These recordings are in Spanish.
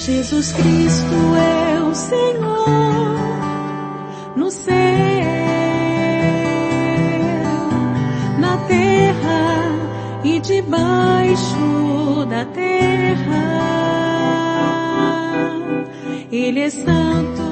Jesus Cristo é o Senhor no céu, na terra e debaixo da terra. Ele é santo.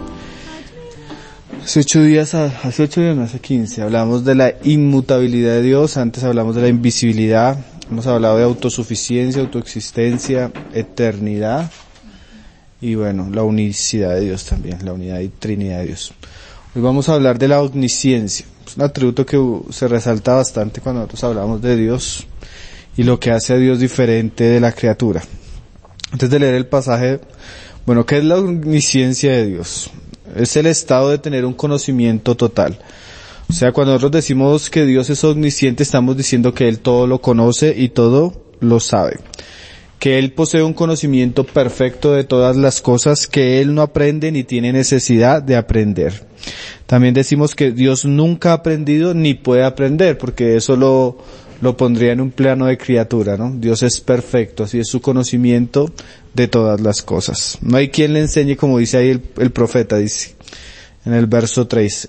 Hace 8 días, no, hace 15, hablamos de la inmutabilidad de Dios, antes hablamos de la invisibilidad, hemos hablado de autosuficiencia, autoexistencia, eternidad y bueno, la unicidad de Dios también, la unidad y trinidad de Dios. Hoy vamos a hablar de la omnisciencia, es un atributo que se resalta bastante cuando nosotros hablamos de Dios y lo que hace a Dios diferente de la criatura. Antes de leer el pasaje, bueno, ¿qué es la omnisciencia de Dios? Es el estado de tener un conocimiento total. O sea, cuando nosotros decimos que Dios es omnisciente, estamos diciendo que Él todo lo conoce y todo lo sabe. Que Él posee un conocimiento perfecto de todas las cosas, que Él no aprende ni tiene necesidad de aprender. También decimos que Dios nunca ha aprendido ni puede aprender, porque eso lo pondría en un plano de criatura, ¿no? Dios es perfecto, así es su conocimiento de todas las cosas. No hay quien le enseñe, como dice ahí el profeta, dice, en el verso 13.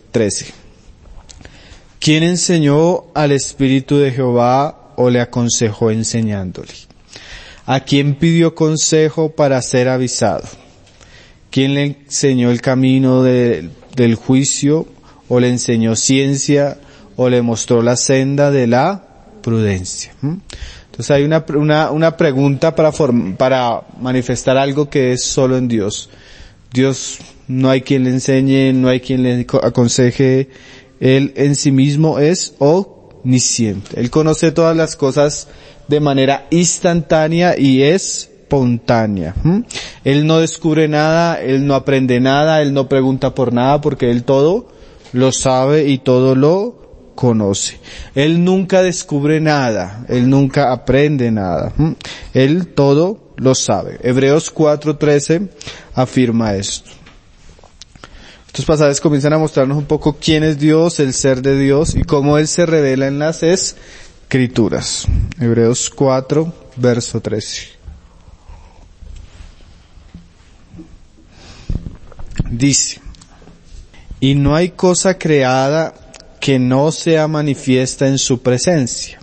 ¿Quién enseñó al Espíritu de Jehová o le aconsejó enseñándole? ¿A quién pidió consejo para ser avisado? ¿Quién le enseñó el camino del juicio o le enseñó ciencia o le mostró la senda de la prudencia? Entonces hay una pregunta para manifestar algo que es solo en Dios. Dios no hay quien le enseñe, no hay quien le aconseje. Él en sí mismo es omnisciente. Él conoce todas las cosas de manera instantánea y espontánea. Él no descubre nada, Él no aprende nada, Él no pregunta por nada porque Él todo lo sabe y todo lo conoce. Él nunca descubre nada, Él nunca aprende nada. Él todo lo sabe. Hebreos 4:13 afirma esto. Estos pasajes comienzan a mostrarnos un poco quién es Dios, el ser de Dios y cómo Él se revela en las Escrituras. Hebreos 4, verso 13. Dice, y no hay cosa creada que no sea manifiesta en su presencia.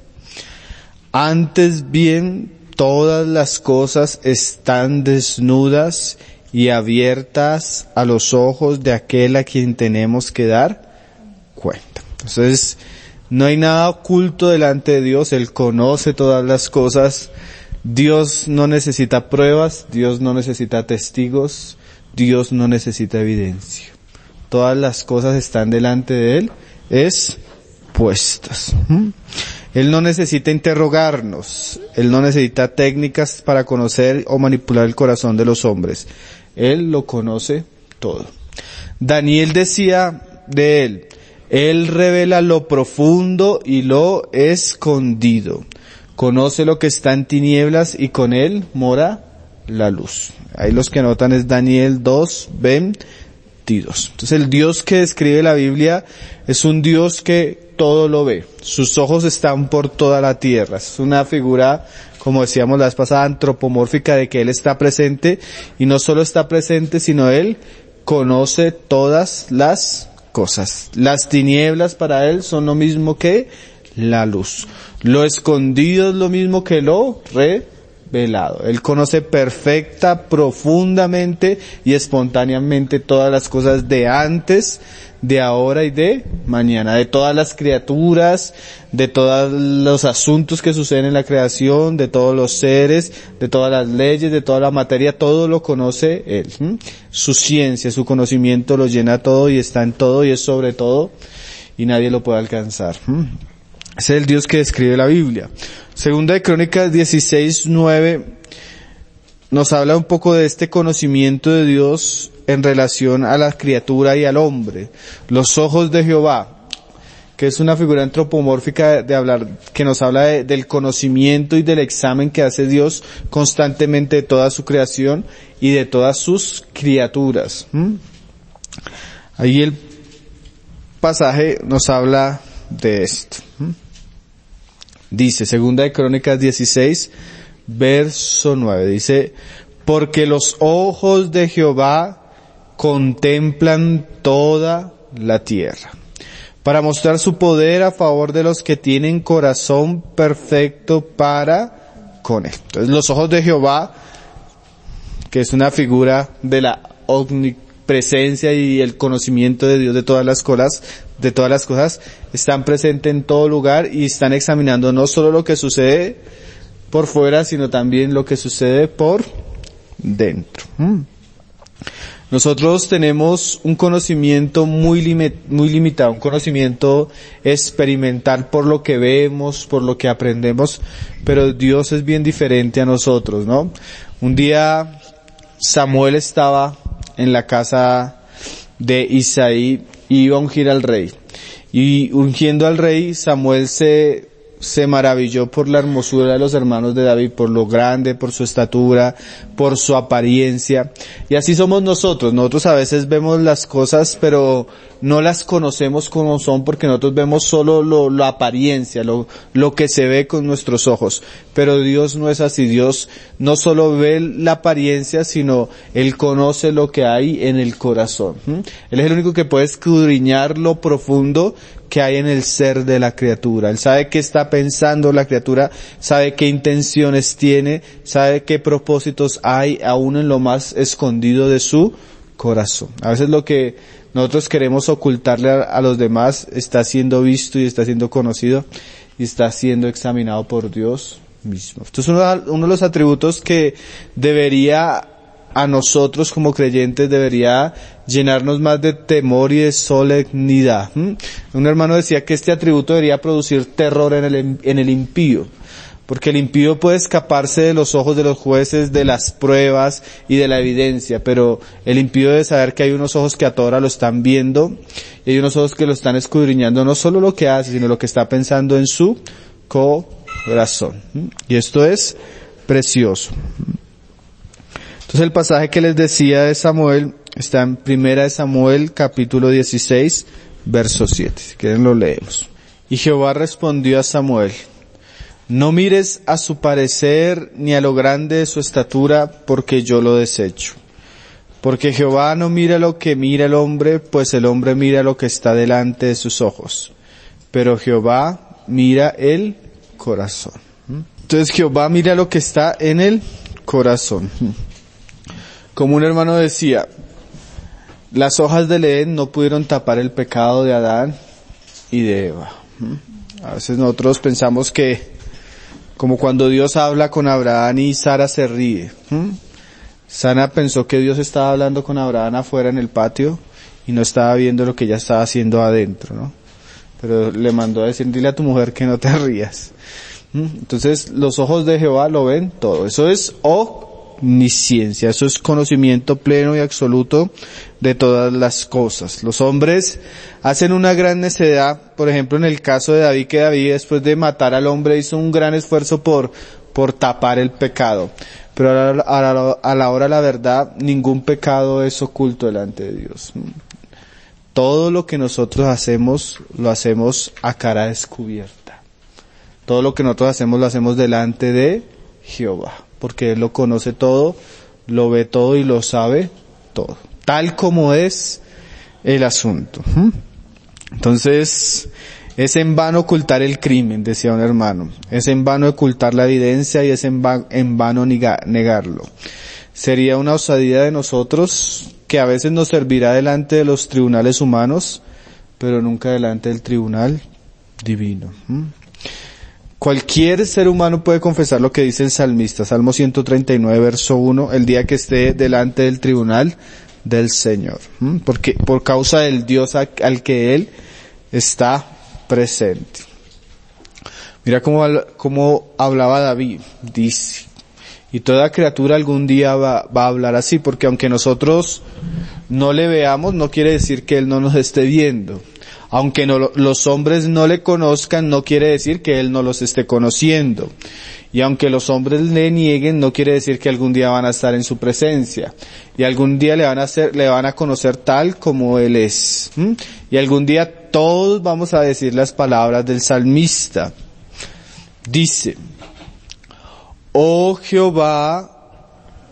Antes bien, todas las cosas están desnudas y abiertas a los ojos de aquel a quien tenemos que dar cuenta. Entonces, no hay nada oculto delante de Dios, Él conoce todas las cosas. Dios no necesita pruebas, Dios no necesita testigos, Dios no necesita evidencia. Todas las cosas están delante de Él, expuestas. Él no necesita interrogarnos, Él no necesita técnicas para conocer o manipular el corazón de los hombres. Él lo conoce todo. Daniel decía de Él, Él revela lo profundo y lo escondido. Conoce lo que está en tinieblas y con Él mora la luz. Ahí los que anotan es Daniel 2:22. Entonces el Dios que describe la Biblia es un Dios que todo lo ve. Sus ojos están por toda la tierra. Es una figura, como decíamos la vez pasada, antropomórfica de que Él está presente y no solo está presente, sino Él conoce todas las cosas. Las tinieblas para Él son lo mismo que la luz. Lo escondido es lo mismo que lo revelado. Él conoce perfecta, profundamente y espontáneamente todas las cosas de antes, de ahora y de mañana, de todas las criaturas, de todos los asuntos que suceden en la creación, de todos los seres, de todas las leyes, de toda la materia, todo lo conoce Él. Su ciencia, su conocimiento lo llena todo y está en todo y es sobre todo y nadie lo puede alcanzar. Es el Dios que describe la Biblia. Segunda de Crónicas 16:9 nos habla un poco de este conocimiento de Dios en relación a la criatura y al hombre. Los ojos de Jehová, que es una figura antropomórfica que nos habla del conocimiento y del examen que hace Dios constantemente de toda su creación y de todas sus criaturas. Ahí el pasaje nos habla de esto. Dice, Segunda de Crónicas 16, verso 9, dice, porque los ojos de Jehová contemplan toda la tierra, para mostrar su poder a favor de los que tienen corazón perfecto para con él. Entonces los ojos de Jehová, que es una figura de la omnipresencia y el conocimiento de Dios de todas las cosas, están presentes en todo lugar y están examinando no solo lo que sucede por fuera, sino también lo que sucede por dentro. Nosotros tenemos un conocimiento muy limitado, un conocimiento experimental por lo que vemos, por lo que aprendemos, pero Dios es bien diferente a nosotros, ¿no? Un día Samuel estaba en la casa de Isaí y iba a ungir al rey. Y ungiendo al rey, Samuel se maravilló por la hermosura de los hermanos de David, por lo grande, por su estatura, por su apariencia. Y así somos nosotros. Nosotros a veces vemos las cosas, pero no las conocemos como son, porque nosotros vemos solo la apariencia, lo que se ve con nuestros ojos. Pero Dios no es así. Dios no solo ve la apariencia, sino Él conoce lo que hay en el corazón. Él es el único que puede escudriñar lo profundo que hay en el ser de la criatura. Él sabe qué está pensando la criatura, sabe qué intenciones tiene, sabe qué propósitos hay aún en lo más escondido de su corazón. A veces lo que nosotros queremos ocultarle a los demás está siendo visto y está siendo conocido y está siendo examinado por Dios mismo. Esto es uno de los atributos que debería a nosotros como creyentes debería llenarnos más de temor y de solemnidad. Un hermano decía que este atributo debería producir terror en el impío, porque el impío puede escaparse de los ojos de los jueces, de las pruebas y de la evidencia, pero el impío debe saber que hay unos ojos que a toda hora lo están viendo y hay unos ojos que lo están escudriñando, no solo lo que hace, sino lo que está pensando en su corazón. Y esto es precioso. Entonces el pasaje que les decía de Samuel está en 1 Samuel capítulo 16, verso 7. Si quieren lo leemos. Y Jehová respondió a Samuel: no mires a su parecer ni a lo grande de su estatura, porque yo lo desecho. Porque Jehová no mira lo que mira el hombre, pues el hombre mira lo que está delante de sus ojos. Pero Jehová mira el corazón. Entonces Jehová mira lo que está en el corazón. Como un hermano decía, las hojas del Edén no pudieron tapar el pecado de Adán y de Eva. A veces nosotros pensamos que, como cuando Dios habla con Abraham y Sara se ríe. Sara pensó que Dios estaba hablando con Abraham afuera en el patio y no estaba viendo lo que ella estaba haciendo adentro, ¿no? Pero le mandó a decir, dile a tu mujer que no te rías. Entonces, los ojos de Jehová lo ven todo. Eso es omnisciencia, eso es conocimiento pleno y absoluto de todas las cosas. Los hombres hacen una gran necedad, por ejemplo en el caso de David, que David después de matar al hombre hizo un gran esfuerzo por tapar el pecado. Pero a la hora de la verdad, ningún pecado es oculto delante de Dios. Todo lo que nosotros hacemos, lo hacemos a cara descubierta. Todo lo que nosotros hacemos, lo hacemos delante de Jehová, porque Él lo conoce todo, lo ve todo y lo sabe todo, tal como es el asunto. Entonces, es en vano ocultar el crimen, decía un hermano, es en vano ocultar la evidencia y es en vano negarlo. Sería una osadía de nosotros que a veces nos servirá delante de los tribunales humanos, pero nunca delante del tribunal divino. Cualquier ser humano puede confesar lo que dice el salmista, Salmo 139, verso 1, el día que esté delante del tribunal del Señor. Porque por causa del Dios al que Él está presente. Mira cómo hablaba David, dice, y toda criatura algún día va a hablar así, porque aunque nosotros no le veamos, no quiere decir que Él no nos esté viendo. Aunque los hombres no le conozcan, no quiere decir que Él no los esté conociendo. Y aunque los hombres le nieguen, no quiere decir que algún día van a estar en su presencia. Y algún día le van a conocer tal como Él es. Y algún día todos vamos a decir las palabras del salmista. Dice: oh Jehová,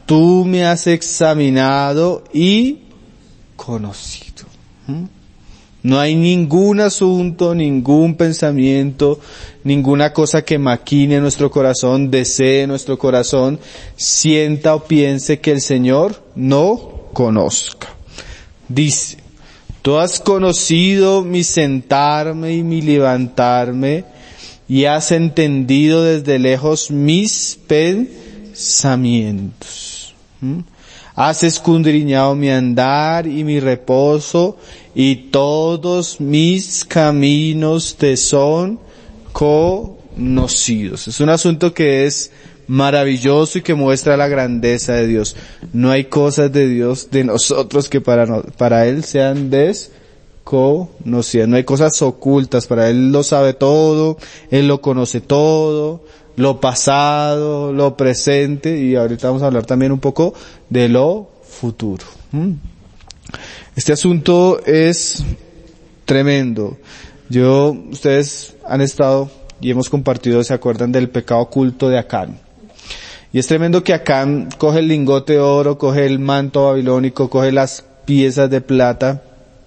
tú me has examinado y conocido. No hay ningún asunto, ningún pensamiento, ninguna cosa que maquine nuestro corazón, desee nuestro corazón, sienta o piense que el Señor no conozca. Dice, tú has conocido mi sentarme y mi levantarme, y has entendido desde lejos mis pensamientos. Has escudriñado mi andar y mi reposo, y todos mis caminos te son conocidos. Es un asunto que es maravilloso y que muestra la grandeza de Dios. No hay cosas de Dios, de nosotros, que para Él sean desconocidas. No hay cosas ocultas. Para Él lo sabe todo, Él lo conoce todo, lo pasado, lo presente, y ahorita vamos a hablar también un poco de lo futuro. Este asunto es tremendo. Ustedes han estado y hemos compartido, ¿se acuerdan del pecado oculto de Acán? Y es tremendo que Acán coge el lingote de oro, coge el manto babilónico, coge las piezas de plata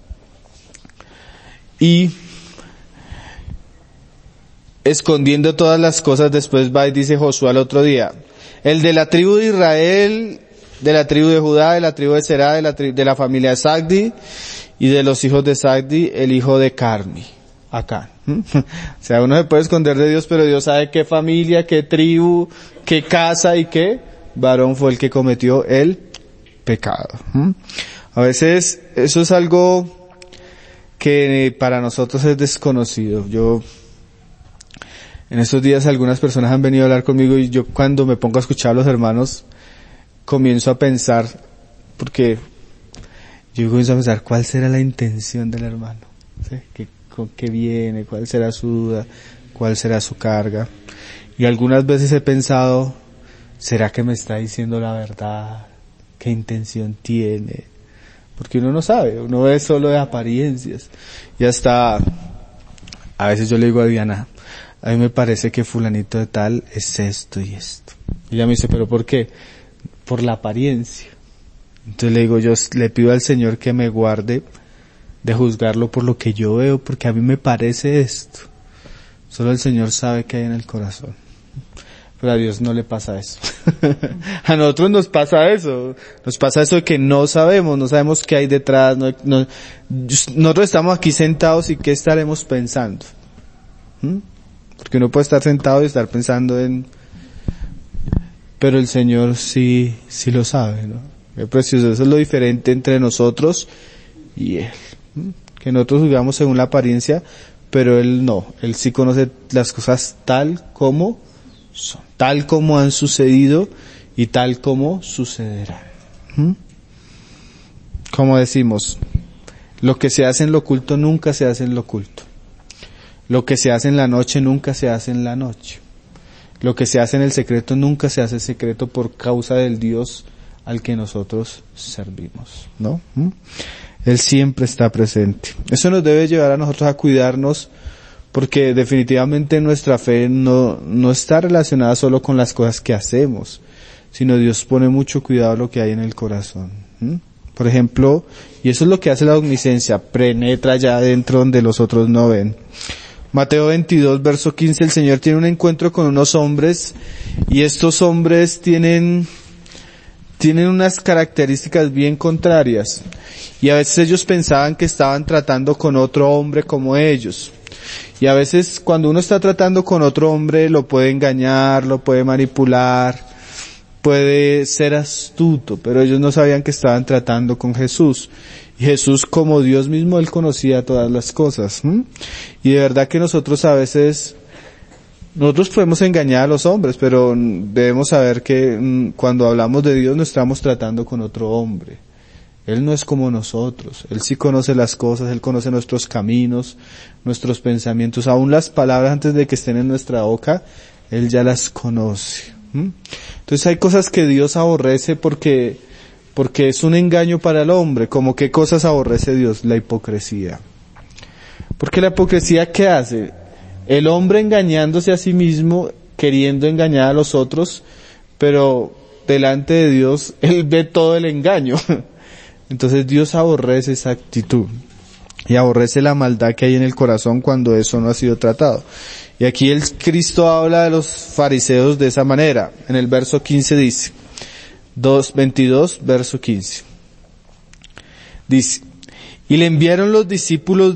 y, escondiendo todas las cosas, después va y dice Josué al otro día, el de la tribu de Israel, de la tribu de Judá, de la tribu de Será, de la familia de Sagdi, y de los hijos de Sagdi, el hijo de Carmi, Acán. O sea, uno se puede esconder de Dios, pero Dios sabe qué familia, qué tribu, qué casa y qué varón fue el que cometió el pecado. A veces eso es algo que para nosotros es desconocido. En estos días algunas personas han venido a hablar conmigo, y yo, cuando me pongo a escuchar a los hermanos, comienzo a pensar, porque yo comienzo a pensar, ¿cuál será la intención del hermano? ¿Sí? ¿Con qué viene? ¿Cuál será su duda? ¿Cuál será su carga? Y algunas veces he pensado, ¿será que me está diciendo la verdad? ¿Qué intención tiene? Porque uno no sabe, uno ve solo de apariencias. Y hasta, a veces yo le digo a Diana, a mí me parece que fulanito de tal es esto y esto. Y ella me dice, ¿pero por qué? Por la apariencia. Entonces le digo, yo le pido al Señor que me guarde de juzgarlo por lo que yo veo, porque a mí me parece esto. Solo el Señor sabe qué hay en el corazón. Pero a Dios no le pasa eso. A nosotros nos pasa eso. Nos pasa eso de que no sabemos qué hay detrás. Nosotros estamos aquí sentados y qué estaremos pensando. Porque uno puede estar sentado y estar pensando pero el Señor sí lo sabe, ¿no? Qué precioso. Eso es lo diferente entre nosotros y Él. Que nosotros juzgamos según la apariencia, pero Él no. Él sí conoce las cosas tal como son, tal como han sucedido y tal como sucederán. Como decimos, lo que se hace en lo oculto nunca se hace en lo oculto. Lo que se hace en la noche nunca se hace en la noche. Lo que se hace en el secreto nunca se hace secreto por causa del Dios al que nosotros servimos, ¿no? Él siempre está presente. Eso nos debe llevar a nosotros a cuidarnos, porque definitivamente nuestra fe no está relacionada solo con las cosas que hacemos, sino Dios pone mucho cuidado a lo que hay en el corazón. Por ejemplo, y eso es lo que hace la omnisciencia, penetra allá adentro donde los otros no ven. Mateo 22, verso 15, el Señor tiene un encuentro con unos hombres, y estos hombres tienen unas características bien contrarias, y a veces ellos pensaban que estaban tratando con otro hombre como ellos, y a veces cuando uno está tratando con otro hombre lo puede engañar, lo puede manipular, puede ser astuto, pero ellos no sabían que estaban tratando con Jesús. Y Jesús, como Dios mismo, Él conocía todas las cosas. Y de verdad que nosotros a veces, nosotros podemos engañar a los hombres, pero debemos saber que cuando hablamos de Dios no estamos tratando con otro hombre. Él no es como nosotros. Él sí conoce las cosas, Él conoce nuestros caminos, nuestros pensamientos, aún las palabras antes de que estén en nuestra boca, Él ya las conoce. Entonces hay cosas que Dios aborrece porque es un engaño para el hombre. Como qué cosas aborrece Dios, la hipocresía. Porque la hipocresía, ¿qué hace? El hombre engañándose a sí mismo, queriendo engañar a los otros, pero delante de Dios, Él ve todo el engaño. Entonces Dios aborrece esa actitud. Y aborrece la maldad que hay en el corazón cuando eso no ha sido tratado. Y aquí el Cristo habla de los fariseos de esa manera. En el verso 15 dice, 22, verso 15. Dice, y le enviaron los discípulos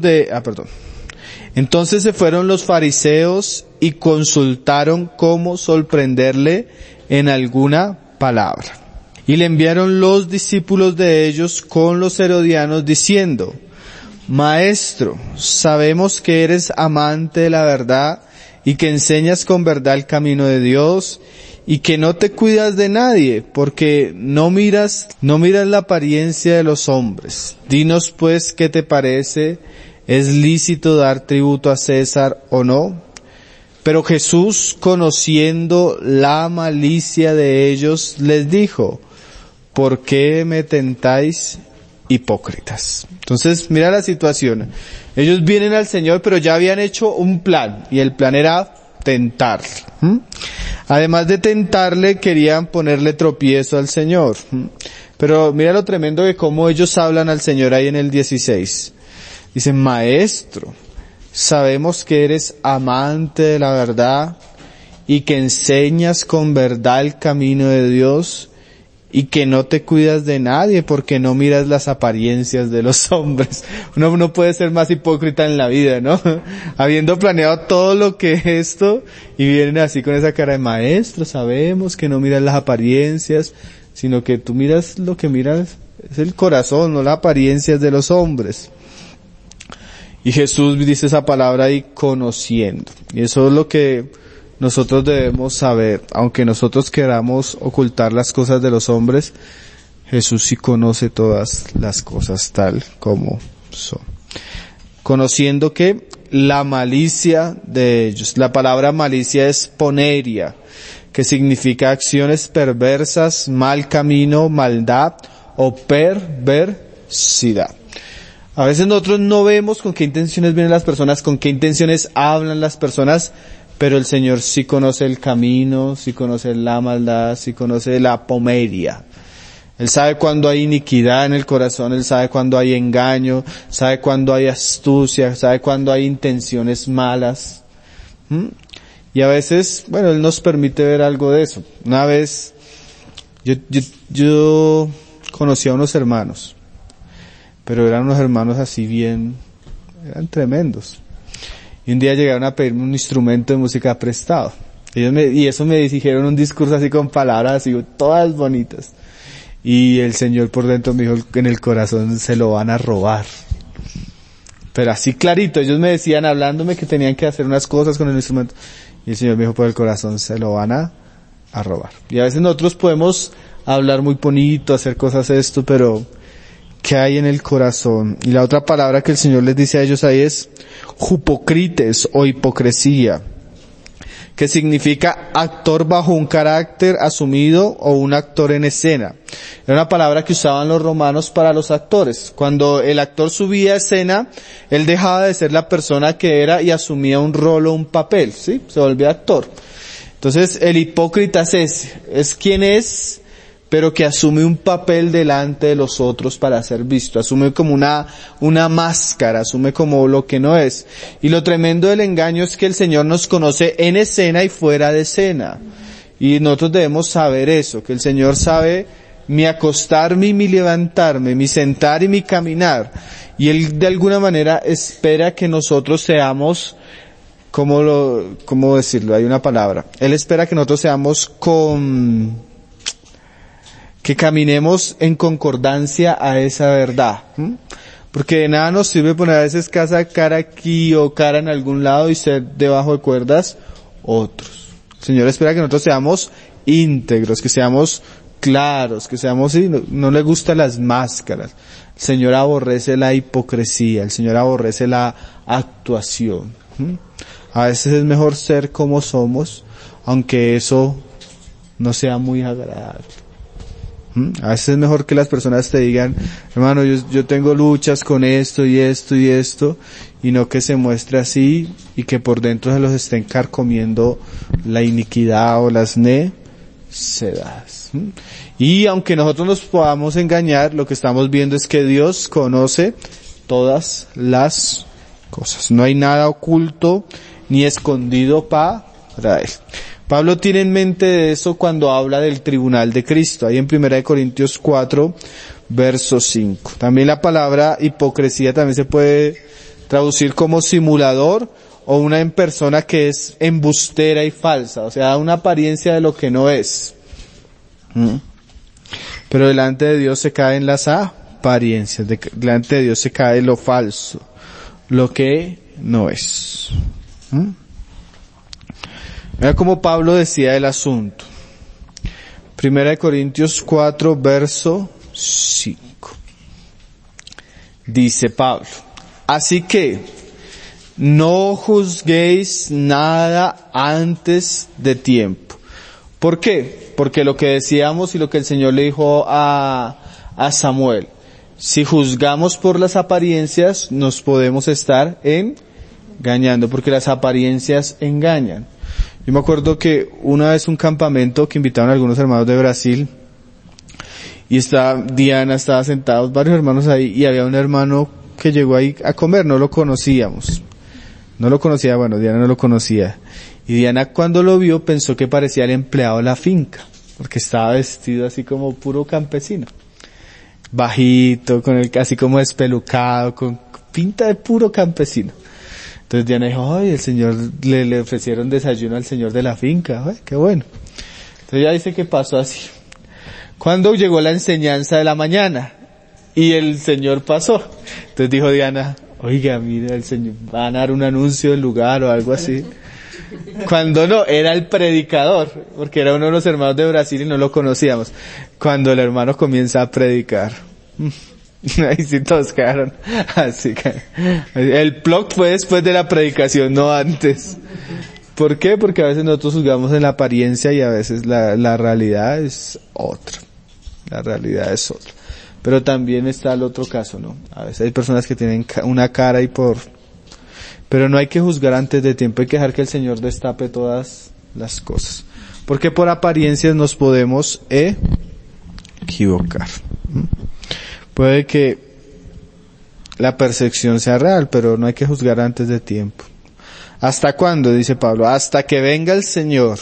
Entonces se fueron los fariseos y consultaron cómo sorprenderle en alguna palabra. Y le enviaron los discípulos de ellos con los herodianos diciendo, Maestro, sabemos que eres amante de la verdad y que enseñas con verdad el camino de Dios y que no te cuidas de nadie porque no miras la apariencia de los hombres. Dinos pues qué te parece, ¿es lícito dar tributo a César o no? Pero Jesús, conociendo la malicia de ellos, les dijo, ¿por qué me tentáis, hipócritas? Entonces, mira la situación. Ellos vienen al Señor, pero ya habían hecho un plan, y el plan era tentarle. Además de tentarle, querían ponerle tropiezo al Señor. Pero mira lo tremendo de cómo ellos hablan al Señor ahí en el 16. Dicen, Maestro, sabemos que eres amante de la verdad y que enseñas con verdad el camino de Dios y que no te cuidas de nadie porque no miras las apariencias de los hombres. Uno no puede ser más hipócrita en la vida, ¿no? Habiendo planeado todo lo que es esto y vienen así con esa cara de Maestro, sabemos que no miras las apariencias, sino que tú miras lo que miras es el corazón, no las apariencias de los hombres. Y Jesús dice esa palabra ahí, conociendo. Y eso es lo que nosotros debemos saber. Aunque nosotros queramos ocultar las cosas de los hombres, Jesús sí conoce todas las cosas tal como son. Conociendo que la malicia de ellos. La palabra malicia es poneria, que significa acciones perversas, mal camino, maldad o perversidad. A veces nosotros no vemos con qué intenciones vienen las personas, con qué intenciones hablan las personas, pero el Señor sí conoce el camino, sí conoce la maldad, sí conoce la pomeria. Él sabe cuando hay iniquidad en el corazón, Él sabe cuando hay engaño, sabe cuando hay astucia, sabe cuando hay intenciones malas. Y a veces, bueno, Él nos permite ver algo de eso. Una vez, yo conocí a unos hermanos, pero eran unos hermanos así eran tremendos. Y un día llegaron a pedirme un instrumento de música prestado. Y eso me dijeron un discurso así con palabras así, todas bonitas. Y el Señor por dentro me dijo, en el corazón se lo van a robar. Pero así clarito, ellos me decían hablándome que tenían que hacer unas cosas con el instrumento. Y el Señor me dijo, por el corazón se lo van a robar. Y a veces nosotros podemos hablar muy bonito, hacer cosas pero ¿qué hay en el corazón? Y la otra palabra que el Señor les dice a ellos ahí es jupocrites o hipocresía, que significa actor bajo un carácter asumido o un actor en escena. Era una palabra que usaban los romanos para los actores. Cuando el actor subía a escena, él dejaba de ser la persona que era y asumía un rol o un papel, ¿sí? Se volvía actor. Entonces, el hipócrita es quien es, pero que asume un papel delante de los otros para ser visto, asume como una máscara, asume como lo que no es. Y lo tremendo del engaño es que el Señor nos conoce en escena y fuera de escena. Y nosotros debemos saber eso, que el Señor sabe mi acostarme y mi levantarme, mi sentar y mi caminar. Y Él de alguna manera espera que nosotros seamos, ¿cómo decirlo? Hay una palabra. Él espera que nosotros seamos que caminemos en concordancia a esa verdad. Porque de nada nos sirve poner a veces cara aquí o cara en algún lado y ser debajo de cuerdas otros. El Señor espera que nosotros seamos íntegros, que seamos claros, que seamos, no le gustan las máscaras. El Señor aborrece la hipocresía, el Señor aborrece la actuación. A veces es mejor ser como somos, aunque eso no sea muy agradable. A veces es mejor que las personas te digan, hermano, yo tengo luchas con esto y esto y esto, y no que se muestre así y que por dentro se los estén carcomiendo la iniquidad o sedadas. Y aunque nosotros nos podamos engañar, lo que estamos viendo es que Dios conoce todas las cosas. No hay nada oculto ni escondido para Él. Pablo tiene en mente eso cuando habla del tribunal de Cristo, ahí en 1 Corintios 4, verso 5. También la palabra hipocresía también se puede traducir como simulador o una persona que es embustera y falsa, o sea, da una apariencia de lo que no es. Pero delante de Dios se caen las apariencias, delante de Dios se cae lo falso, lo que no es. Mira cómo Pablo decía el asunto. 1 Corintios 4, verso 5. Dice Pablo: así que no juzguéis nada antes de tiempo. ¿Por qué? Porque lo que decíamos y lo que el Señor le dijo a Samuel, si juzgamos por las apariencias, nos podemos estar engañando, porque las apariencias engañan. Yo me acuerdo que una vez un campamento que invitaron a algunos hermanos de Brasil, y Diana estaba sentados, varios hermanos ahí, y había un hermano que llegó ahí a comer, no lo conocíamos. No lo conocía, bueno, Diana no lo conocía. Y Diana cuando lo vio pensó que parecía el empleado de la finca, porque estaba vestido así como puro campesino. Bajito, así como despelucado, con pinta de puro campesino. Entonces Diana dijo, ay, el señor, le ofrecieron desayuno al señor de la finca, ay, qué bueno. Entonces ella dice que pasó así. Cuando llegó la enseñanza de la mañana, y el señor pasó. Entonces dijo Diana, oiga, mira, el señor va a dar un anuncio del lugar o algo así. Cuando no, era el predicador, porque era uno de los hermanos de Brasil y no lo conocíamos. Cuando el hermano comienza a predicar. Ahí sí todos quedaron así que el plot fue después de la predicación, no antes. ¿Por qué? Porque a veces nosotros juzgamos en la apariencia y a veces la realidad es otra. La realidad es otra. Pero también está el otro caso, ¿no? A veces hay personas que tienen una cara pero no hay que juzgar antes de tiempo, hay que dejar que el Señor destape todas las cosas. Porque por apariencias nos podemos equivocar. Puede que la percepción sea real, pero no hay que juzgar antes de tiempo. ¿Hasta cuándo? Dice Pablo. Hasta que venga el Señor,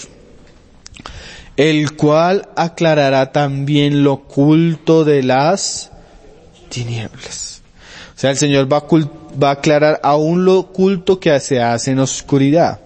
el cual aclarará también lo oculto de las tinieblas. O sea, el Señor va a aclarar aún lo oculto que se hace en oscuridad.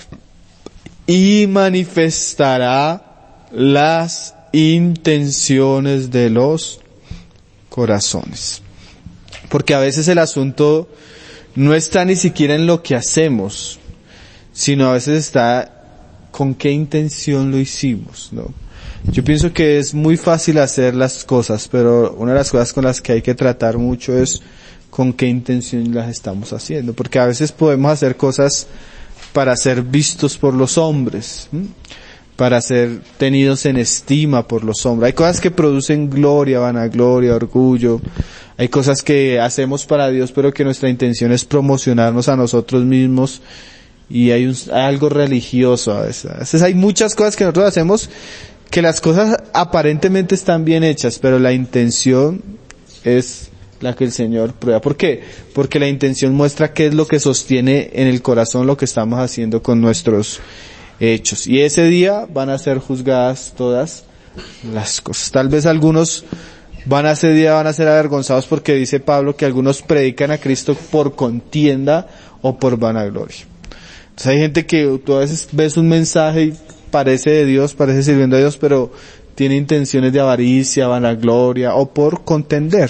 Y manifestará las intenciones de los corazones. Porque a veces el asunto no está ni siquiera en lo que hacemos, sino a veces está con qué intención lo hicimos, ¿no? Yo pienso que es muy fácil hacer las cosas, pero una de las cosas con las que hay que tratar mucho es con qué intención las estamos haciendo, porque a veces podemos hacer cosas para ser vistos por los hombres, para ser tenidos en estima por los hombres. Hay cosas que producen gloria, vanagloria, orgullo. Hay cosas que hacemos para Dios, pero que nuestra intención es promocionarnos a nosotros mismos, y hay algo religioso a veces. A veces hay muchas cosas que nosotros hacemos que las cosas aparentemente están bien hechas, pero la intención es la que el Señor prueba. ¿Por qué? Porque la intención muestra qué es lo que sostiene en el corazón lo que estamos haciendo con nuestros hechos. Y ese día van a ser juzgadas todas las cosas. Tal vez algunos ese día van a ser avergonzados, porque dice Pablo que algunos predican a Cristo por contienda o por vanagloria. Entonces hay gente que tú a veces ves un mensaje y parece de Dios, parece sirviendo a Dios, pero tiene intenciones de avaricia, vanagloria o por contender.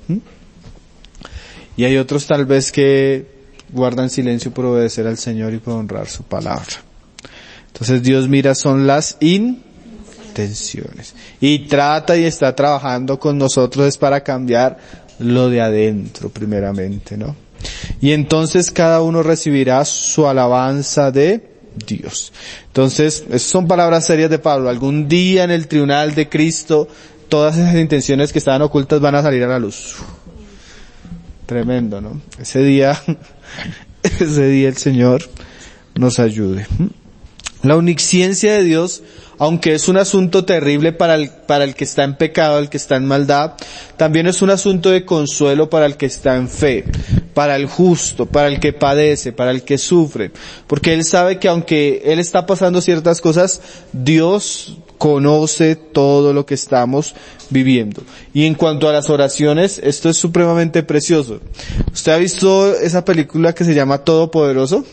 Y hay otros tal vez que guardan silencio por obedecer al Señor y por honrar su palabra. Entonces Dios mira son las intenciones. Y trata y está trabajando con nosotros es para cambiar lo de adentro primeramente, ¿no? Y entonces cada uno recibirá su alabanza de Dios. Entonces, esas son palabras serias de Pablo. Algún día en el tribunal de Cristo, todas esas intenciones que estaban ocultas van a salir a la luz. Tremendo, ¿no? Ese día el Señor nos ayude. La omnisciencia de Dios aunque es un asunto terrible para el que está en pecado, el que está en maldad, también es un asunto de consuelo para el que está en fe, para el justo, para el que padece, para el que sufre, porque él sabe que aunque él está pasando ciertas cosas, Dios conoce todo lo que estamos viviendo. Y en cuanto a las oraciones, esto es supremamente precioso. ¿Usted ha visto esa película que se llama Todopoderoso?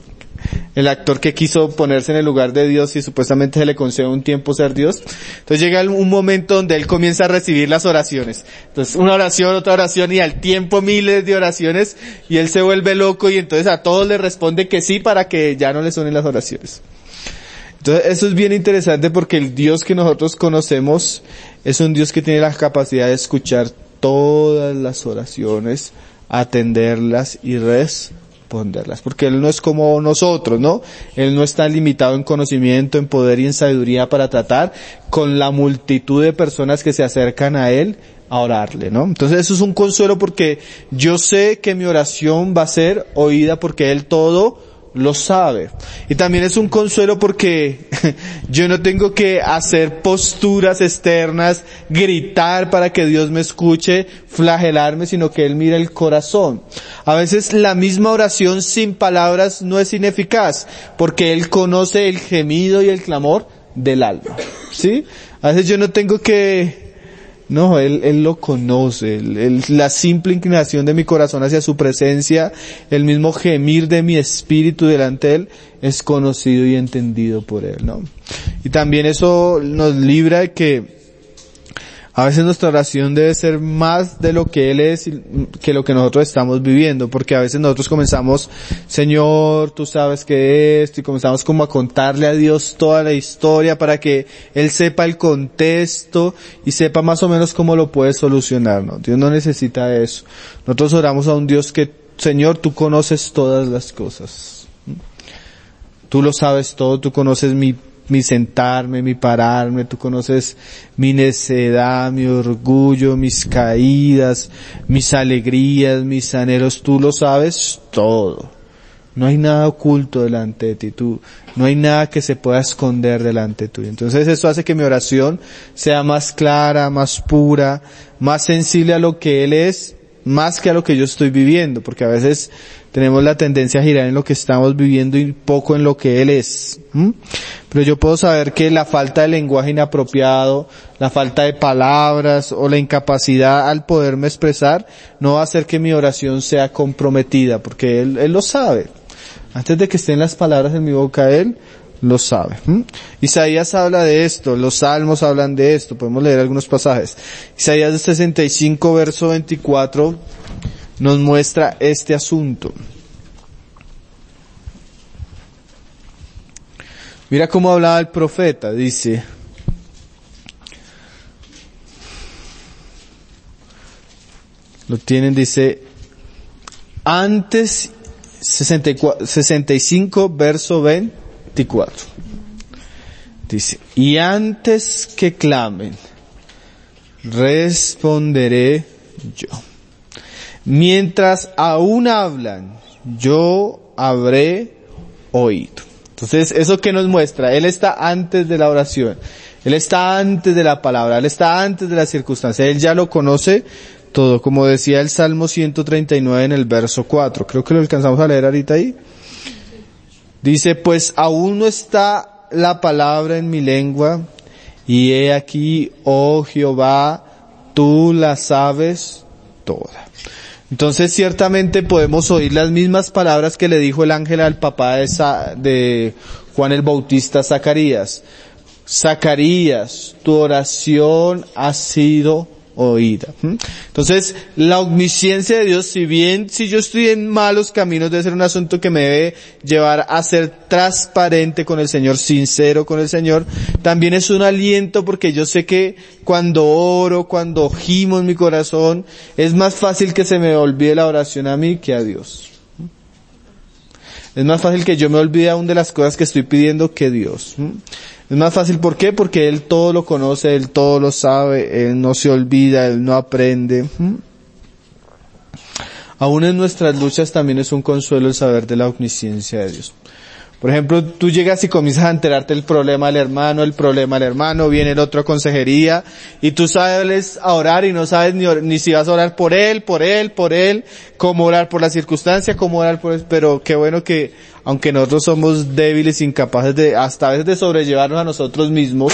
El actor que quiso ponerse en el lugar de Dios y supuestamente se le concede un tiempo ser Dios. Entonces llega un momento donde él comienza a recibir las oraciones. Entonces una oración, otra oración y al tiempo miles de oraciones y él se vuelve loco y entonces a todos le responde que sí para que ya no le suenen las oraciones. Entonces eso es bien interesante porque el Dios que nosotros conocemos es un Dios que tiene la capacidad de escuchar todas las oraciones, atenderlas y responderlas. Porque Él no es como nosotros, ¿no? Él no está limitado en conocimiento, en poder y en sabiduría para tratar con la multitud de personas que se acercan a Él a orarle, ¿no? Entonces eso es un consuelo porque yo sé que mi oración va a ser oída porque Él todo lo sabe. Y también es un consuelo porque yo no tengo que hacer posturas externas, gritar para que Dios me escuche, flagelarme, sino que Él mira el corazón. A veces la misma oración sin palabras no es ineficaz, porque Él conoce el gemido y el clamor del alma. ¿Sí? A veces yo no tengo que... No, Él lo conoce, la simple inclinación de mi corazón hacia su presencia, el mismo gemir de mi espíritu delante de Él, es conocido y entendido por Él, ¿no? Y también eso nos libra de que a veces nuestra oración debe ser más de lo que Él es que lo que nosotros estamos viviendo, porque a veces nosotros comenzamos, Señor, tú sabes que esto, y comenzamos como a contarle a Dios toda la historia para que Él sepa el contexto y sepa más o menos cómo lo puede solucionar, ¿no? Dios no necesita eso. Nosotros oramos a un Dios que, Señor, tú conoces todas las cosas. Tú lo sabes todo, tú conoces mi sentarme, mi pararme, tú conoces mi necedad, mi orgullo, mis caídas, mis alegrías, mis anhelos, tú lo sabes todo. No hay nada oculto delante de ti, no hay nada que se pueda esconder delante tuyo. Entonces eso hace que mi oración sea más clara, más pura, más sensible a lo que Él es, más que a lo que yo estoy viviendo, porque a veces tenemos la tendencia a girar en lo que estamos viviendo y poco en lo que Él es. Pero yo puedo saber que la falta de lenguaje inapropiado, la falta de palabras o la incapacidad al poderme expresar no va a hacer que mi oración sea comprometida, porque Él lo sabe. Antes de que estén las palabras en mi boca, Él lo sabe. Isaías habla de esto, los salmos hablan de esto, podemos leer algunos pasajes. Isaías 65 verso 24 nos muestra este asunto. Mira cómo hablaba el profeta, dice, lo tienen, dice, antes 65 verso 24. Dice, y antes que clamen, responderé yo. Mientras aún hablan, yo habré oído. Entonces, ¿eso qué nos muestra? Él está antes de la oración. Él está antes de la palabra. Él está antes de la circunstancia. Él ya lo conoce todo. Como decía el Salmo 139 en el verso 4. Creo que lo alcanzamos a leer ahorita ahí. Dice, pues aún no está la palabra en mi lengua. Y he aquí, oh Jehová, tú la sabes toda. Entonces ciertamente podemos oír las mismas palabras que le dijo el ángel al papá de Juan el Bautista, Zacarías. Zacarías, tu oración ha sido oída. Entonces, la omnisciencia de Dios, si yo estoy en malos caminos, debe ser un asunto que me debe llevar a ser transparente con el Señor, sincero con el Señor. También es un aliento porque yo sé que cuando oro, cuando gimo en mi corazón, es más fácil que se me olvide la oración a mí que a Dios. Es más fácil que yo me olvide aún de las cosas que estoy pidiendo que Dios. Es más fácil, ¿por qué? Porque Él todo lo conoce, Él todo lo sabe, Él no se olvida, Él no aprende. Aún en nuestras luchas también es un consuelo el saber de la omnisciencia de Dios. Por ejemplo, tú llegas y comienzas a enterarte el problema del hermano, viene el otro a consejería, y tú sabes a orar y no sabes ni si vas a orar por él, cómo orar por la circunstancia, cómo orar por él, pero qué bueno que, aunque nosotros somos débiles, incapaces de, hasta a veces de sobrellevarnos a nosotros mismos,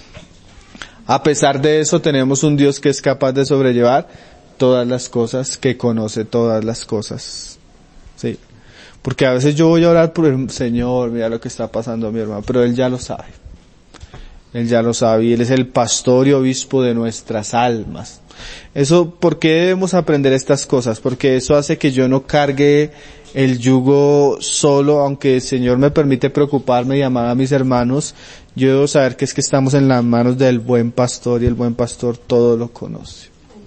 a pesar de eso tenemos un Dios que es capaz de sobrellevar todas las cosas, que conoce todas las cosas. Sí. Porque a veces yo voy a orar por el Señor, mira lo que está pasando a mi hermano, pero Él ya lo sabe. Él ya lo sabe y Él es el pastor y obispo de nuestras almas. Eso, ¿por qué debemos aprender estas cosas? Porque eso hace que yo no cargue el yugo solo, aunque el Señor me permite preocuparme y amar a mis hermanos, yo debo saber que es que estamos en las manos del buen pastor y el buen pastor todo lo conoce.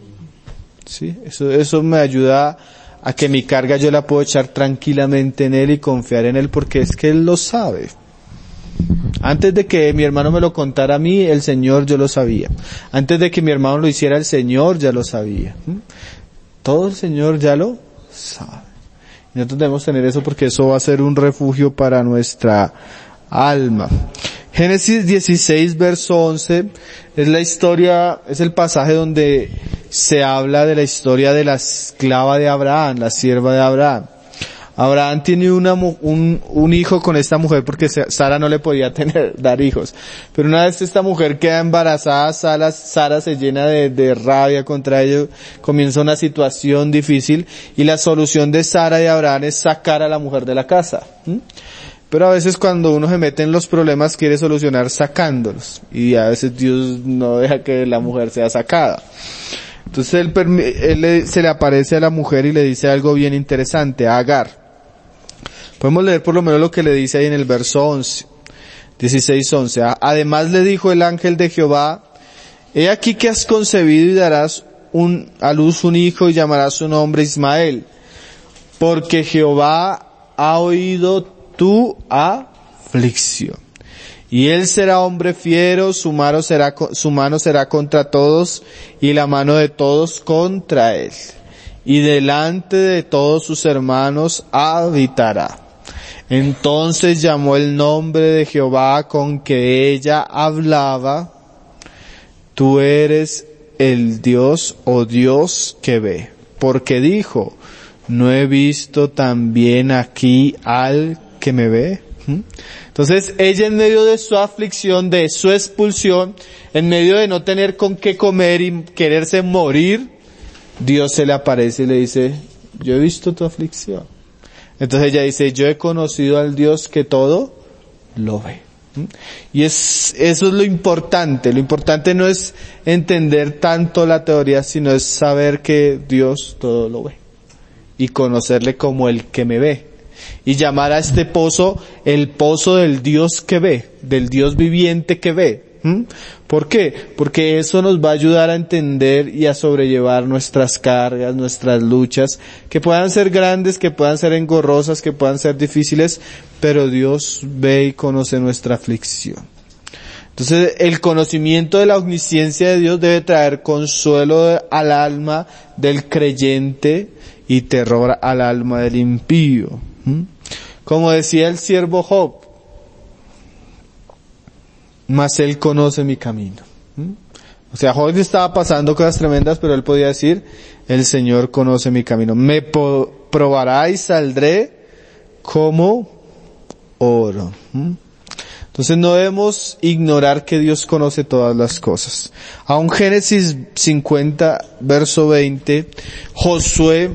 Sí, eso me ayuda a que mi carga yo la puedo echar tranquilamente en Él y confiar en Él porque es que Él lo sabe. Antes de que mi hermano me lo contara a mí, el Señor yo lo sabía. Antes de que mi hermano lo hiciera, el Señor ya lo sabía. Todo el Señor ya lo sabe. Y nosotros debemos tener eso porque eso va a ser un refugio para nuestra alma. Génesis 16, verso 11, es la historia, es el pasaje donde se habla de la historia de la esclava de Abraham, la sierva de Abraham. Abraham tiene un hijo con esta mujer porque Sara no le podía dar hijos. Pero una vez esta mujer queda embarazada, Sara se llena de rabia contra ello, comienza una situación difícil y la solución de Sara y Abraham es sacar a la mujer de la casa. Pero a veces cuando uno se mete en los problemas quiere solucionar sacándolos y a veces Dios no deja que la mujer sea sacada. Entonces se le aparece a la mujer y le dice algo bien interesante, a Agar. Podemos leer por lo menos lo que le dice ahí en el verso 11, 16:11. Además le dijo el ángel de Jehová, he aquí que has concebido y darás a luz un hijo y llamarás su nombre Ismael, porque Jehová ha oído tu aflicción. Y él será hombre fiero, su mano será contra todos, y la mano de todos contra él. Y delante de todos sus hermanos habitará. Entonces llamó el nombre de Jehová con que ella hablaba, tú eres el Dios, oh Dios que ve. Porque dijo, no he visto también aquí al que me ve. Entonces ella en medio de su aflicción, de su expulsión, en medio de no tener con qué comer y quererse morir, Dios se le aparece y le dice, yo he visto tu aflicción. Entonces ella dice, yo he conocido al Dios que todo lo ve. Y eso es lo importante no es entender tanto la teoría, sino es saber que Dios todo lo ve. Y conocerle como el que me ve. Y llamar a este pozo el pozo del Dios que ve, del Dios viviente que ve. ¿Por qué? Porque eso nos va a ayudar a entender y a sobrellevar nuestras cargas, nuestras luchas, que puedan ser grandes, que puedan ser engorrosas, que puedan ser difíciles, pero Dios ve y conoce nuestra aflicción. Entonces, el conocimiento de la omnisciencia de Dios debe traer consuelo al alma del creyente y terror al alma del impío. Como decía el siervo Job, mas él conoce mi camino. O sea, Job estaba pasando cosas tremendas, pero él podía decir, el Señor conoce mi camino. Me probará y saldré como oro. Entonces no debemos ignorar que Dios conoce todas las cosas. Aún Génesis 50, verso 20, José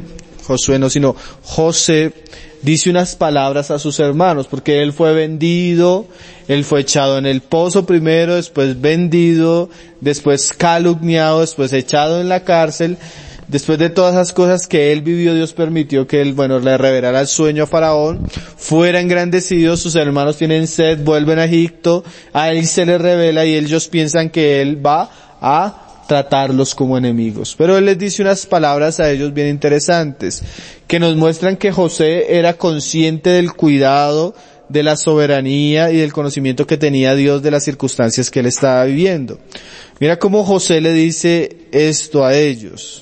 dice unas palabras a sus hermanos, porque él fue vendido, él fue echado en el pozo primero, después vendido, después calumniado, después echado en la cárcel. Después de todas esas cosas que él vivió, Dios permitió que él, le revelara el sueño a Faraón, fuera engrandecido, sus hermanos tienen sed, vuelven a Egipto, a él se le revela y ellos piensan que él va a tratarlos como enemigos. Pero él les dice unas palabras a ellos bien interesantes, que nos muestran que José era consciente del cuidado, de la soberanía y del conocimiento que tenía Dios de las circunstancias que él estaba viviendo. Mira cómo José le dice esto a ellos.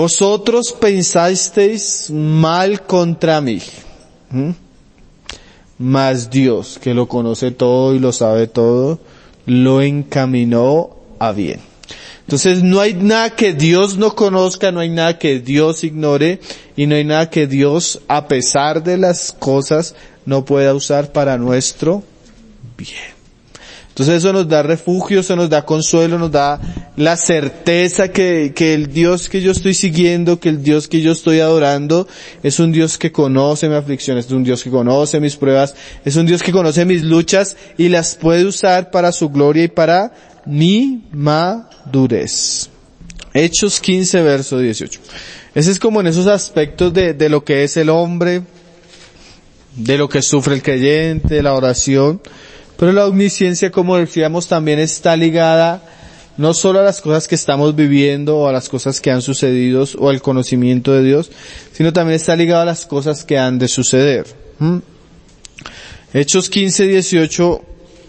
Vosotros pensasteis mal contra mí, mas Dios, que lo conoce todo y lo sabe todo, lo encaminó a bien. Entonces no hay nada que Dios no conozca, no hay nada que Dios ignore y no hay nada que Dios, a pesar de las cosas, no pueda usar para nuestro bien. Entonces eso nos da refugio, eso nos da consuelo, nos da la certeza que el Dios que yo estoy siguiendo, que el Dios que yo estoy adorando, es un Dios que conoce mi aflicción, es un Dios que conoce mis pruebas, es un Dios que conoce mis luchas y las puede usar para su gloria y para mi madurez. Hechos 15, verso 18. Ese es como en esos aspectos de lo que es el hombre, de lo que sufre el creyente, de la oración. Pero la omnisciencia, como decíamos, también está ligada no solo a las cosas que estamos viviendo o a las cosas que han sucedido o al conocimiento de Dios, sino también está ligada a las cosas que han de suceder. Hechos 15, 18,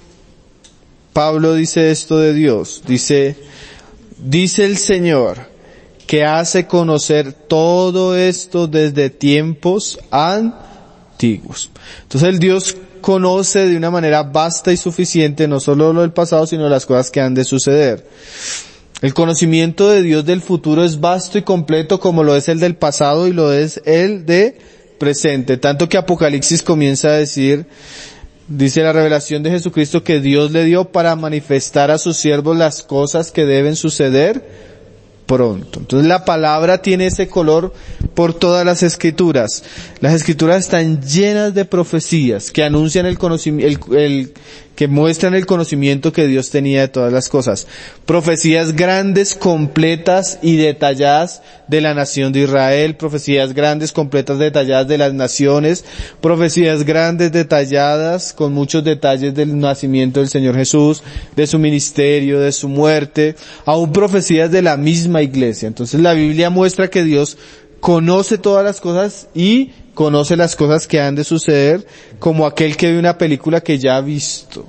Pablo dice esto de Dios, dice el Señor que hace conocer todo esto desde tiempos antiguos. Entonces el Dios conoce de una manera vasta y suficiente no solo lo del pasado, sino las cosas que han de suceder. El conocimiento de Dios del futuro es vasto y completo como lo es el del pasado y lo es el de presente. Tanto que Apocalipsis comienza a decir, dice la revelación de Jesucristo que Dios le dio para manifestar a sus siervos las cosas que deben suceder pronto. Entonces la palabra tiene ese color por todas las escrituras. Las escrituras están llenas de profecías que anuncian el conocimiento, que muestran el conocimiento que Dios tenía de todas las cosas. Profecías grandes, completas y detalladas de la nación de Israel, profecías grandes, completas, detalladas de las naciones, profecías grandes, detalladas, con muchos detalles del nacimiento del Señor Jesús, de su ministerio, de su muerte, aún profecías de la misma iglesia. Entonces la Biblia muestra que Dios conoce todas las cosas y conoce las cosas que han de suceder, como aquel que ve una película que ya ha visto.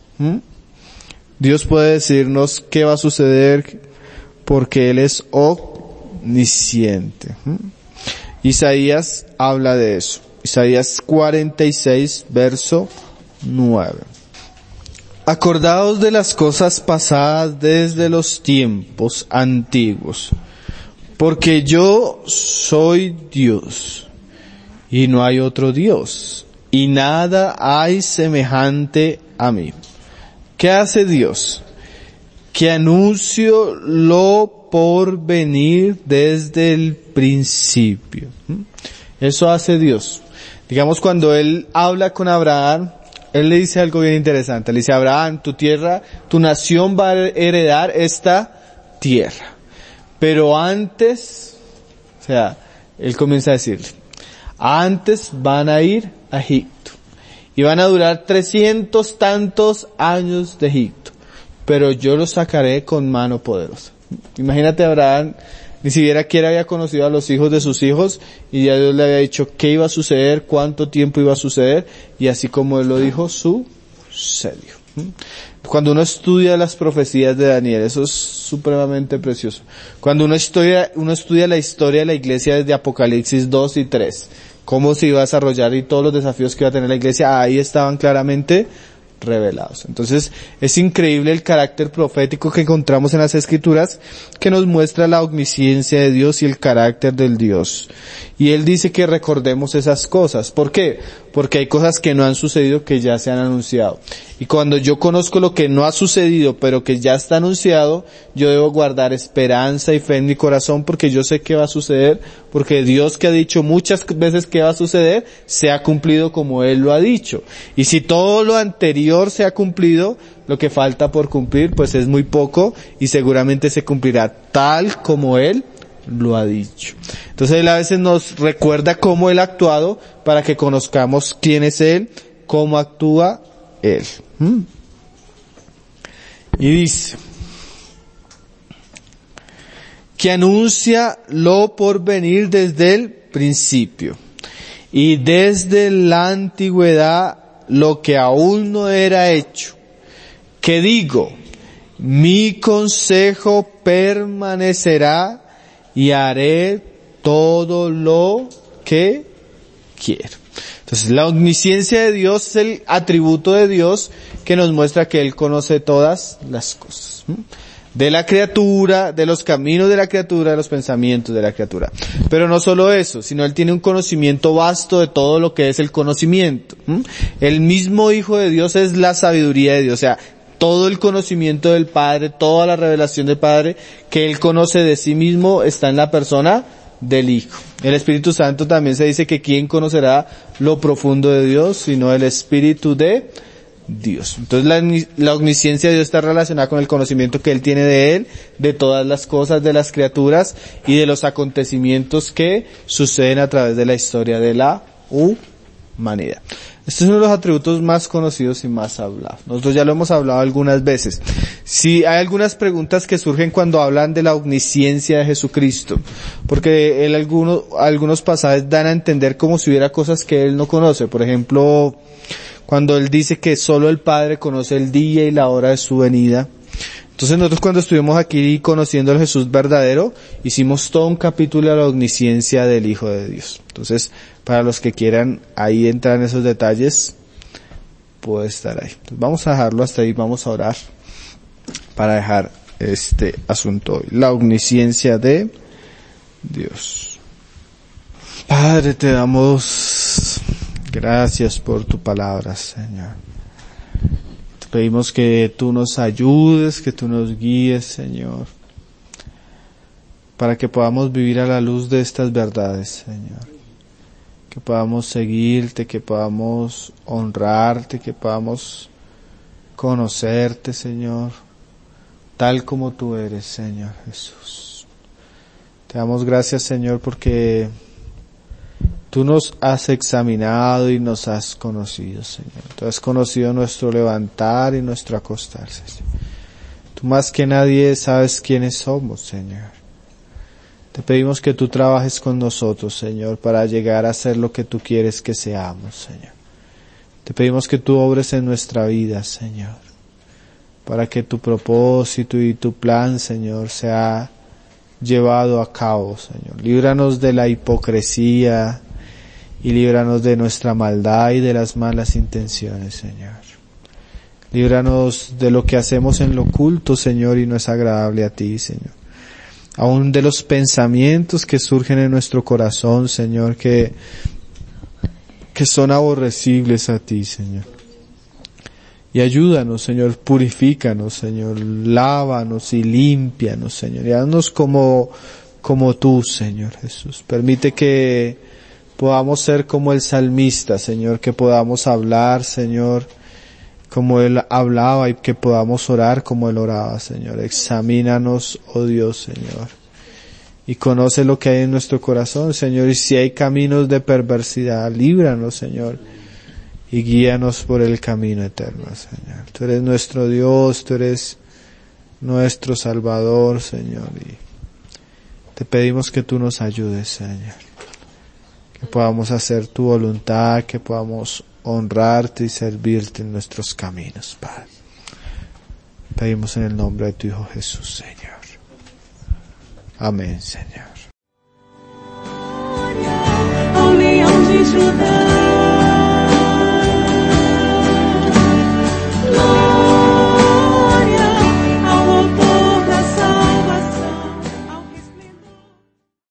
Dios puede decirnos qué va a suceder porque Él es omnisciente. Isaías habla de eso. Isaías 46, verso 9. Acordaos de las cosas pasadas desde los tiempos antiguos, porque yo soy Dios y no hay otro Dios, y nada hay semejante a mí. ¿Qué hace Dios? Que anuncio lo por venir desde el principio. Eso hace Dios. Digamos, cuando Él habla con Abraham, Él le dice algo bien interesante. Le dice, Abraham, tu tierra, tu nación va a heredar esta tierra. Pero antes, o sea, Él comienza a decirle, antes van a ir a Egipto. Y van a durar 300 tantos años de Egipto. Pero yo los sacaré con mano poderosa. Imagínate, Abraham ni siquiera había conocido a los hijos de sus hijos y ya Dios le había dicho qué iba a suceder, cuánto tiempo iba a suceder, y así como Él lo dijo, sucedió. Cuando uno estudia las profecías de Daniel, eso es supremamente precioso. Cuando uno estudia la historia de la iglesia desde Apocalipsis 2 y 3, cómo se iba a desarrollar y todos los desafíos que iba a tener la iglesia, ahí estaban claramente revelados. Entonces, es increíble el carácter profético que encontramos en las Escrituras, que nos muestra la omnisciencia de Dios y el carácter del Dios. Y Él dice que recordemos esas cosas. ¿Por qué? Porque hay cosas que no han sucedido que ya se han anunciado. Y cuando yo conozco lo que no ha sucedido, pero que ya está anunciado, yo debo guardar esperanza y fe en mi corazón, porque yo sé qué va a suceder, porque Dios, que ha dicho muchas veces que va a suceder, se ha cumplido como Él lo ha dicho. Y si todo lo anterior se ha cumplido, lo que falta por cumplir, pues es muy poco, y seguramente se cumplirá tal como Él lo ha dicho. Entonces Él a veces nos recuerda cómo Él ha actuado, para que conozcamos quién es Él, cómo actúa Él. Y dice, que anuncia lo por venir desde el principio, y desde la antigüedad lo que aún no era hecho, que digo, mi consejo permanecerá y haré todo lo que quiero. Entonces, la omnisciencia de Dios es el atributo de Dios que nos muestra que Él conoce todas las cosas. De la criatura, de los caminos de la criatura, de los pensamientos de la criatura. Pero no solo eso, sino Él tiene un conocimiento vasto de todo lo que es el conocimiento. El mismo Hijo de Dios es la sabiduría de Dios, o sea, todo el conocimiento del Padre, toda la revelación del Padre que Él conoce de sí mismo está en la persona del Hijo. El Espíritu Santo también se dice que ¿quién conocerá lo profundo de Dios? Sino el Espíritu de Dios. Entonces la omnisciencia de Dios está relacionada con el conocimiento que Él tiene de Él, de todas las cosas, de las criaturas y de los acontecimientos que suceden a través de la historia de la humanidad. Este es uno de los atributos más conocidos y más hablados. Nosotros ya lo hemos hablado algunas veces. Sí, hay algunas preguntas que surgen cuando hablan de la omnisciencia de Jesucristo, porque algunos pasajes dan a entender como si hubiera cosas que Él no conoce. Por ejemplo, cuando Él dice que solo el Padre conoce el día y la hora de su venida. Entonces nosotros cuando estuvimos aquí conociendo al Jesús verdadero, hicimos todo un capítulo de la omnisciencia del Hijo de Dios. Entonces, para los que quieran ahí entrar en esos detalles, puede estar ahí. Entonces, vamos a dejarlo hasta ahí, vamos a orar para dejar este asunto hoy. La omnisciencia de Dios. Padre, te damos gracias por tu palabra, Señor. Te pedimos que tú nos ayudes, que tú nos guíes, Señor, para que podamos vivir a la luz de estas verdades, Señor. Que podamos seguirte, que podamos honrarte, que podamos conocerte, Señor, tal como tú eres, Señor Jesús. Te damos gracias, Señor, porque tú nos has examinado y nos has conocido, Señor. Tú has conocido nuestro levantar y nuestro acostarse, Señor. Tú más que nadie sabes quiénes somos, Señor. Te pedimos que tú trabajes con nosotros, Señor, para llegar a ser lo que tú quieres que seamos, Señor. Te pedimos que tú obres en nuestra vida, Señor, para que tu propósito y tu plan, Señor, sea llevado a cabo, Señor. Líbranos de la hipocresía y líbranos de nuestra maldad y de las malas intenciones, Señor. Líbranos de lo que hacemos en lo oculto, Señor, y no es agradable a ti, Señor. Aún de los pensamientos que surgen en nuestro corazón, Señor, que son aborrecibles a ti, Señor. Y ayúdanos, Señor, purifícanos, Señor, lávanos y límpianos, Señor, y haznos como tú, Señor Jesús. Permite que podamos ser como el salmista, Señor, que podamos hablar, Señor, como Él hablaba y que podamos orar como Él oraba, Señor. Examínanos, oh Dios, Señor, y conoce lo que hay en nuestro corazón, Señor, y si hay caminos de perversidad, líbranos, Señor, y guíanos por el camino eterno, Señor. Tú eres nuestro Dios, tú eres nuestro Salvador, Señor, y te pedimos que tú nos ayudes, Señor, que podamos hacer tu voluntad, que podamos honrarte y servirte en nuestros caminos, Padre. Pedimos en el nombre de tu Hijo Jesús, Señor. Amén, Señor.